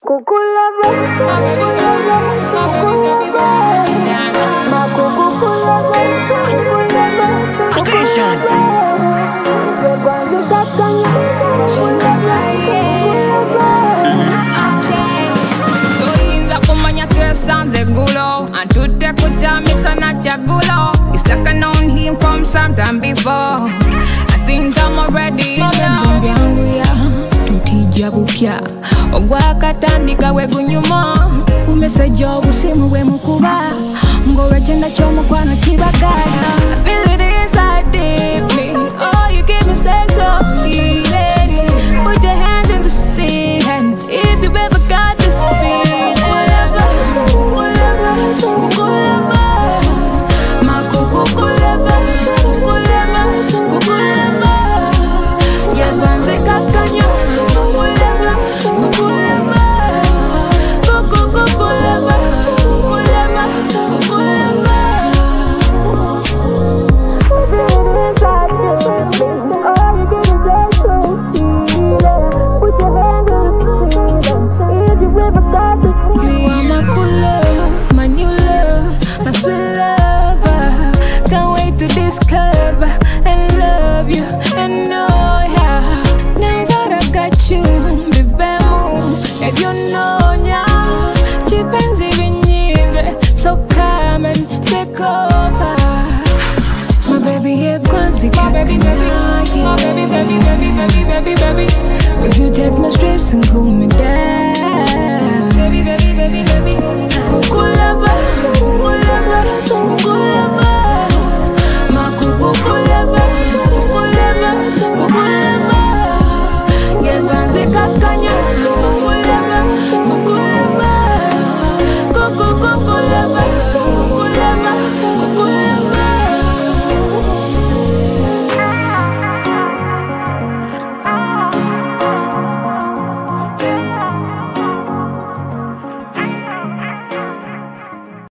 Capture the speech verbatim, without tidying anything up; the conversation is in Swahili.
It's like I known him from sometime before. I think I'm already tutijabukya ogwakatandika wegunyuma umeseja obusimu bwe mukuba ng'olwekenda ky'omukwano kibagala. I feel it inside deep me. Oh, you give me sexual healing. Put your hands in the sea and if you ever got this feeling. Baby, baby, oh baby, baby, baby, baby, baby, baby, cause you take my stress and cool me down. Baby, baby, baby, baby, kukulaba, kukulaba, kukulaba, ma kukulaba, kukulaba, kukulaba, yebanze kakanya, kukulaba, kukulaba, kukulaba, kukulaba.